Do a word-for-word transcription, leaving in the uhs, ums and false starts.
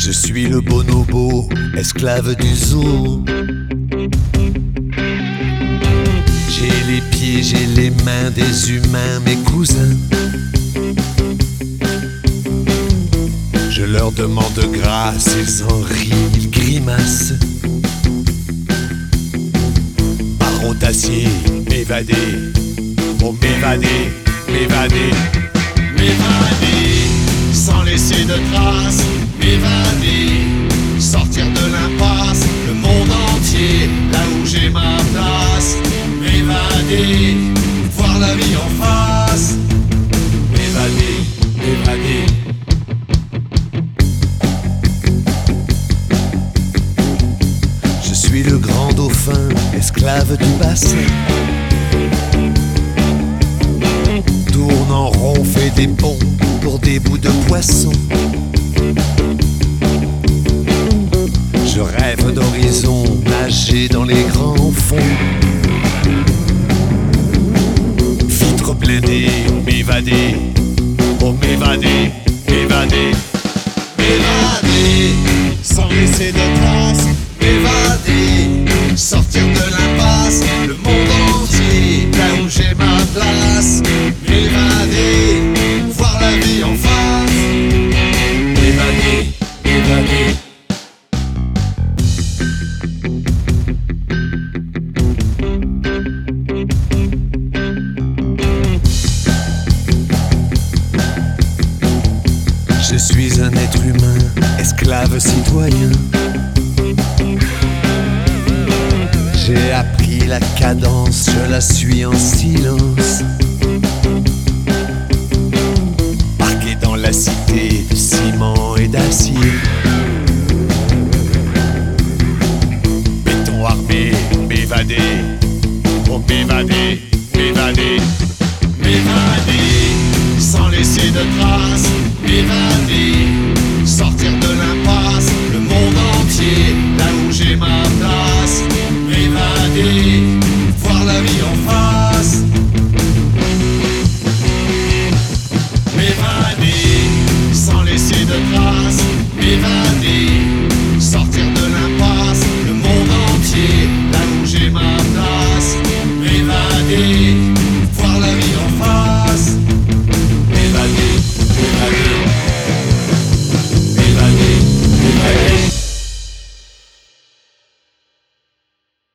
Je suis le bonobo, esclave du zoo. J'ai les pieds, j'ai les mains des humains, mes cousins. Je leur demande grâce, ils en rient, ils grimacent. Barreau d'acier, m'évader, oh m'évader, m'évader, m'évader, sans laisser de traces, m'évader, sortir de l'impasse, le monde entier, là où j'ai ma place, m'évader, voir la vie en face, m'évader, m'évader. Je suis le grand dauphin, esclave du bassin. Tourne en rond, fait des ponts pour des bouts de poisson. Je rêve d'horizon, nager dans les grands fonds. Vitre blindée, m'évader, oh m'évader, m'évader, m'évader, sans laisser de traces, m'évader, sortir de l'impasse, le monde entier, là où j'ai ma place, m'évader, voir la vie en face, m'évader, m'évader. Je suis un être humain, esclave citoyen. J'ai appris la cadence, je la suis en silence. Parqué dans la cité de ciment et d'acier. Béton armé, m'évader, oh m'évader.